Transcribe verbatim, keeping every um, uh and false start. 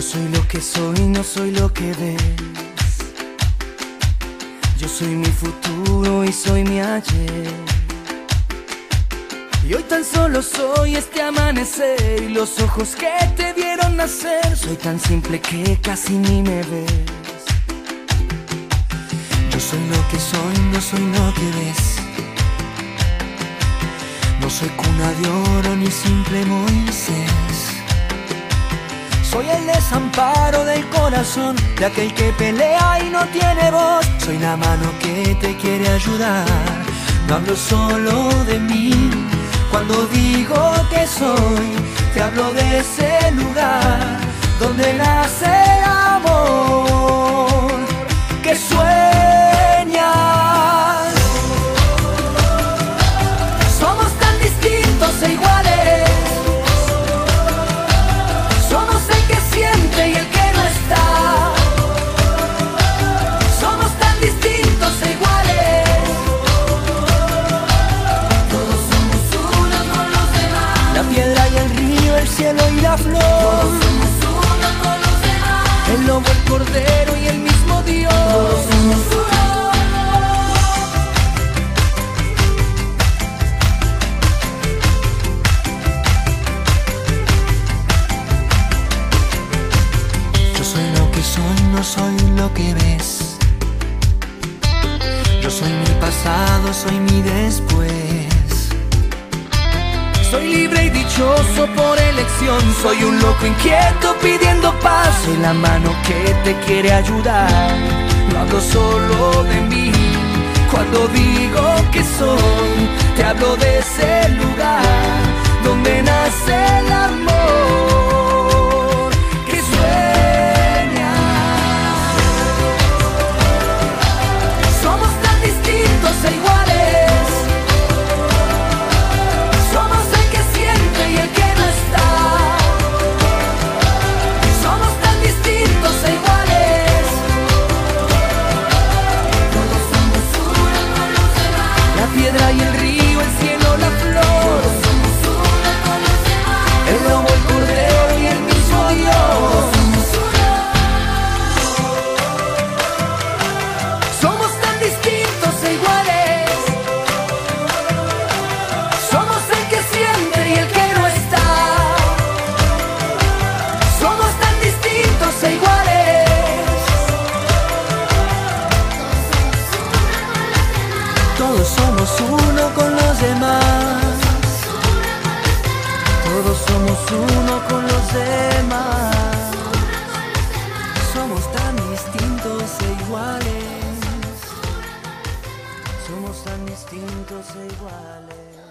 soy lo que soy, no soy lo que ves. Yo soy mi futuro y soy mi ayer. Y hoy tan solo soy este amanecer y los ojos que te vieron nacer. Soy tan simple que casi ni me ves. Yo soy lo que soy, no soy lo que ves. No soy cuna de oro ni simple Moisés. Soy el desamparo del corazón de aquel que pelea y no tiene voz. Soy la mano que te quiere ayudar. No hablo solo de mí. Cuando digo que soy, te hablo de ese lugar donde nace el amor que sueñas. Somos tan distintos e iguales. Somos el que siente y el que no está. Somos tan distintos e iguales. Todos somos uno con los demás. La piedra y el río, el cielo y la flor. Todos somos uno con los demás. El lobo, el cordero y el mismo Dios. Todos somos uno. No soy lo que ves. Yo soy mi pasado, soy mi después. Soy libre y dichoso por elección. Soy un loco inquieto pidiendo paz. Soy la mano que te quiere ayudar. No hablo solo de mí. Cuando digo que soy, te hablo de ese lugar donde nace el amor que sueña. E iguales. Somos el que siente y el que no está. Somos tan distintos e iguales. Todos somos uno con los demás. La piedra y el río, el cielo, la flor. Todos somos uno con los demás. El lobo, el cordero y el mismo Dios. Somos uno. Somos tan distintos e iguales. Todos somos uno con los demás. Todos somos uno con los demás. Somos tan distintos e iguales. Somos tan distintos e iguales.